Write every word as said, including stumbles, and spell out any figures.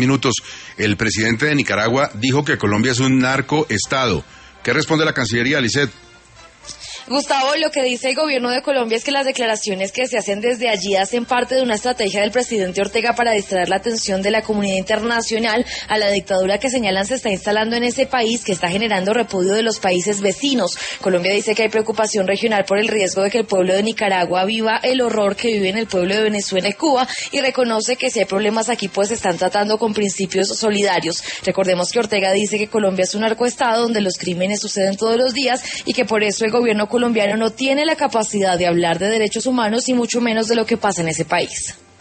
minutos. El presidente de Nicaragua dijo que Colombia es un narcoestado. ¿Qué responde la Cancillería, Lisset? Gustavo, lo que dice el gobierno de Colombia es que las declaraciones que se hacen desde allí hacen parte de una estrategia del presidente Ortega para distraer la atención de la comunidad internacional a la dictadura que señalan se está instalando en ese país, que está generando repudio de los países vecinos. Colombia dice que hay preocupación regional por el riesgo de que el pueblo de Nicaragua viva el horror que vive en el pueblo de Venezuela y Cuba, y reconoce que si hay problemas aquí pues se están tratando con principios solidarios. Recordemos que Ortega dice que Colombia es un narcoestado donde los crímenes suceden todos los días y que por eso el gobierno colombiano no tiene la capacidad de hablar de derechos humanos y mucho menos de lo que pasa en ese país.